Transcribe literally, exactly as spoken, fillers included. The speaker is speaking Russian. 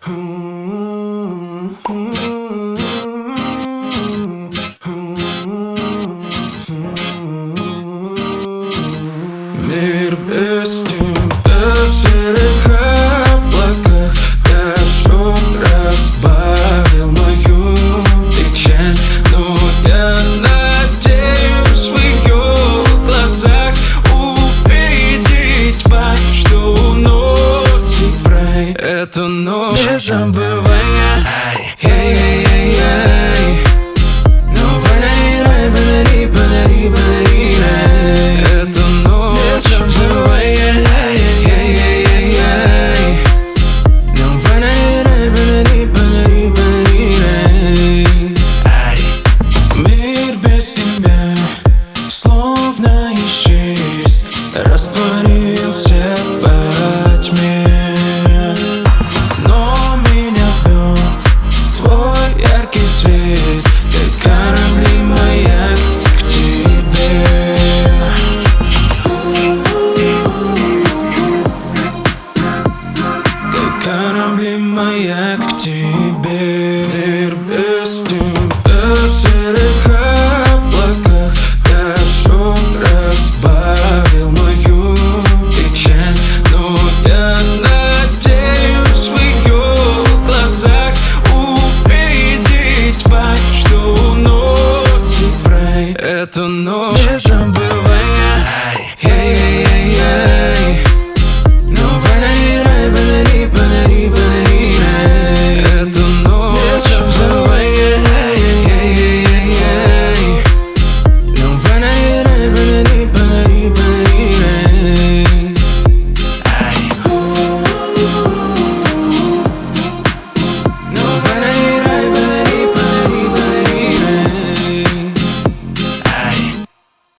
Мир без тебя в серых облаках дождем разбавил мою печаль. Но я надеюсь в ее глазах увидеть вайб, что уносит в рай. Эту ночь не забывая. Эй-эй-эй-эй. Ну подари рай, подари, подари, подари рай. Эту ночь не забывая. Эй-эй-эй-эй. Ну подари рай, подари, подари, подари рай. Мир без тебя словно исчез, растворился во тьме. Но меня вел твой яркий свет, как корабли маяк к тебе. Как корабли маяк к тебе.